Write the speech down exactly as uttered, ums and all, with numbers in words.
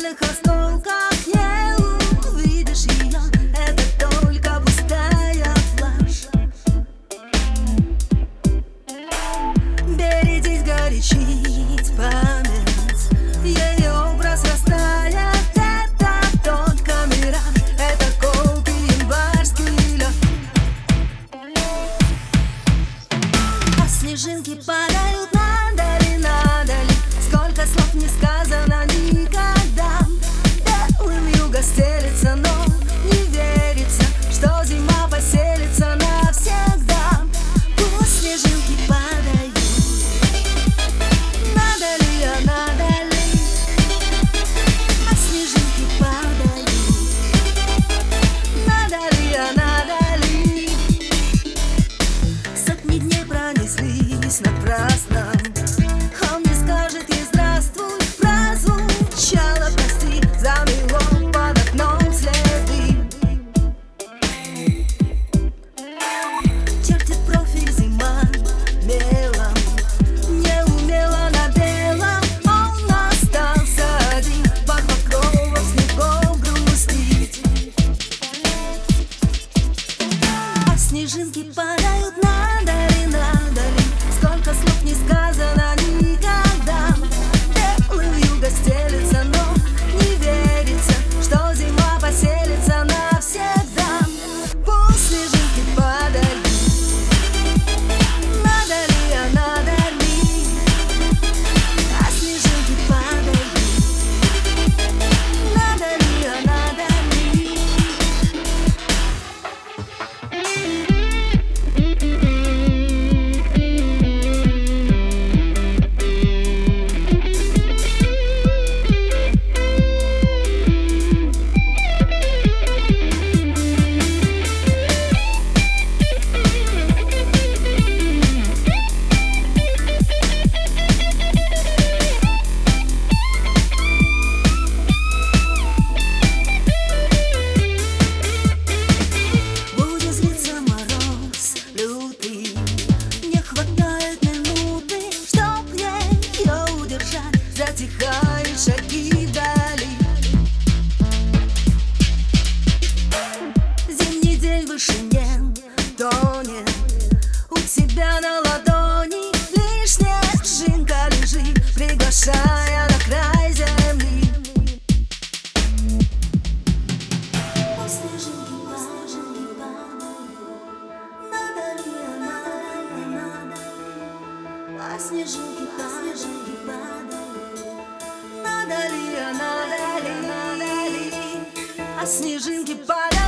звездных осколках не увидишь ее. Это только пустая флажь. Беритесь горячить память, ее образ растает. Это только мираж, это колкий январский лед. А снежинки падают надали, надали. Сколько слов не сказано никогда. Белым юго стелется, но не верится, что зима поселится навсегда. Пусть снежинки падают, надо ли, а надо ли. А снежинки падают, надо ли, а надо ли. Сотни дней пронеслись напрасно. Он не скажет ей здравствуй, прозвучало прости, замело под окном следы. Чертит профиль зима мелом, не умела на белом. Он остался один под покровом снегов грустить. А снежинки падают надали, надали. Сколько слов не сказано никогда. Белым юго стелется, но не верится, что зима поселится навсегда. Пусть снежинки падают, надо ли, а надо ли. А снежинки падают, надо ли, а надо ли. Будет злиться мороз лютый, не хватает минуты, чтоб ее удержать. Затихают шаги вдали. Зимний день в вышине тонет у тебя на ладони. Лишь снежинка лежит, приглашая на край земли. Снежинки падают, надо ли, а надо ли, надо. А снежинки падают, надо ли, а надо ли, надо ли. А снежинки падают.